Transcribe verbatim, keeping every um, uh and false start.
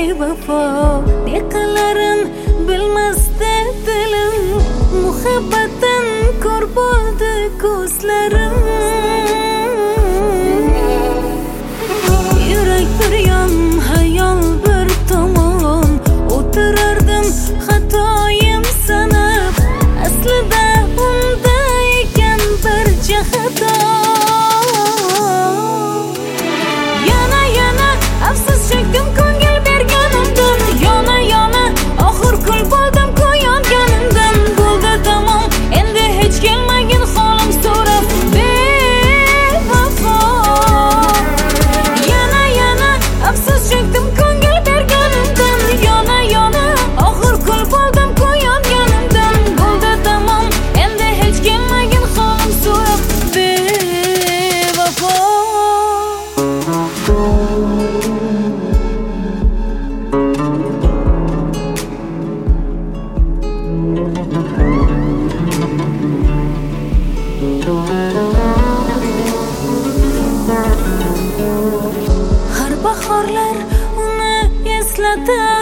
bevafo ne qilarin bilmasdi dilim muhabbatdan ko'r bo'ldi ko'zlarim yurak bir yon hayol bir tomon o'tirardim xatoyim sanab aslida unda ekan bir jihato yana yana afsus chekdim ko'ngil berganimdan yana yana oxir kul bo'ldim ko'yonganimdan bo'ldi tamom endi hech kelmagin holim so'rab bevafo yana yana afsus chekdim ko'ngil berganimdan yana yana oxir kul bo'ldim ko'yonganimdan bo'ldi tamom endi hech kelmagin holim so'rab bevafo har bahorlar uni eslatar